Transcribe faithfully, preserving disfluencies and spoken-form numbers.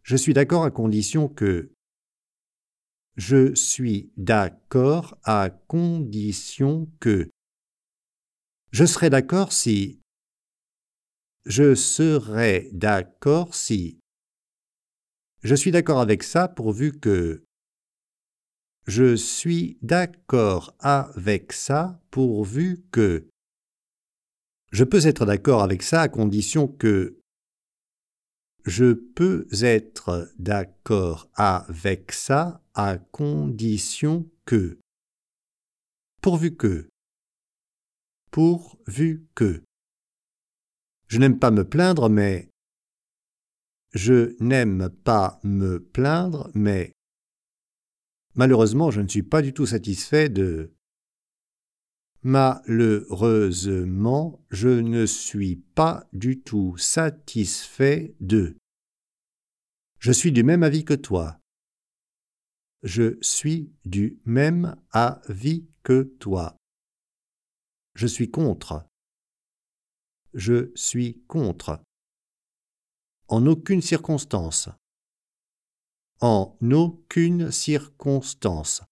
Je suis d'accord à condition que. Je suis d'accord à condition que. Je serai d'accord si. Je serai d'accord si. Je suis d'accord avec ça pourvu que. Je suis d'accord avec ça pourvu que. Je peux être d'accord avec ça à condition que. Je peux être d'accord avec ça à condition que. Pourvu que. Pourvu que. Je n'aime pas me plaindre, mais. Je n'aime pas me plaindre, mais. Malheureusement, je ne suis pas du tout satisfait de. Malheureusement, je ne suis pas du tout satisfait de. Je suis du même avis que toi. Je suis du même avis que toi. Je suis contre. Je suis contre. En aucune circonstance. En aucune circonstance.